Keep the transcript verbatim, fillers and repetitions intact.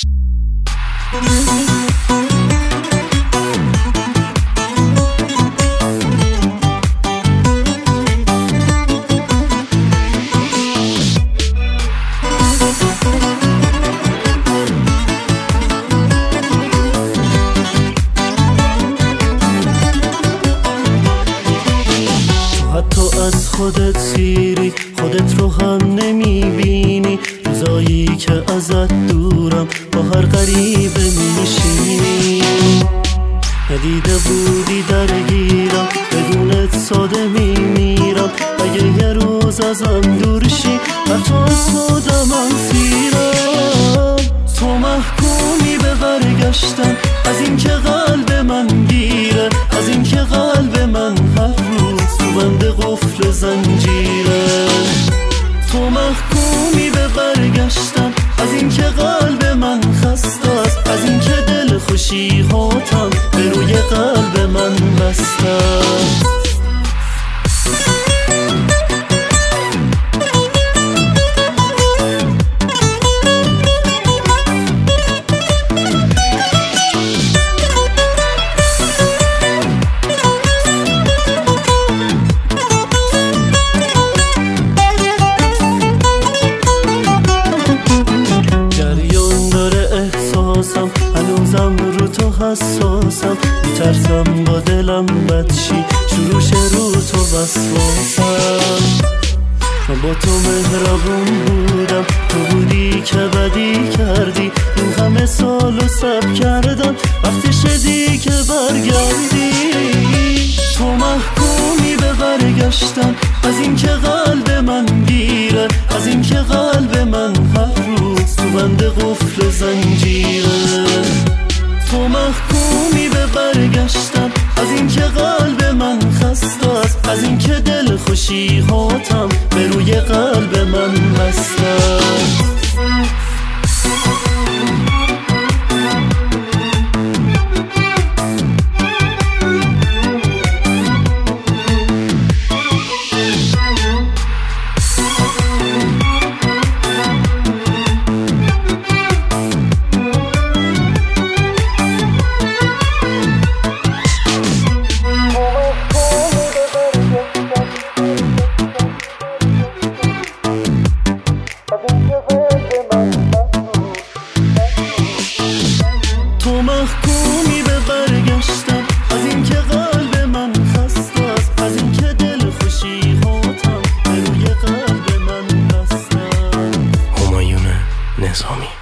از خودت سیری، خودت رو هم نمیبینی، روزایی که ازت دورم با هر غریبه میشینی. ندیده بودی درگیرم، بدونت ساده میمیرم، اگه یه روز ازم دور شی و تو از خودم اسیرم. تو محکومی به برگشتن، از این که قلب من گیره، از این که قلب من هر روز تو بند قفل زنجیره. تو محکومی به برگشتن، از این که قلب من خسته است، از این که دل خوشی هاتم به روی قلب من بسته است. هنوزم رو تو حساسم، میترسم با دلم بدشی، شروع رو تو وسواسم. من با تو مهربون بودم، تو بودی که بدی کردی، این همه سالو صبر کردم، وقتی شدی که برگردی. تو محکومی به برگشتن، از این که قلب من گیره، از این که قلب من هر روز تو بند قفل زنجیره. تو محکومی به برگشتن، از این که قلب من خسته است، از این که دل خوشی هاتم به روی قلب من بسته است. تو محکومی به برگشتن، از این که قلب من خسته است، از این که دل خوشی هاتم به روی قلب من بسته است. همایون نظامی.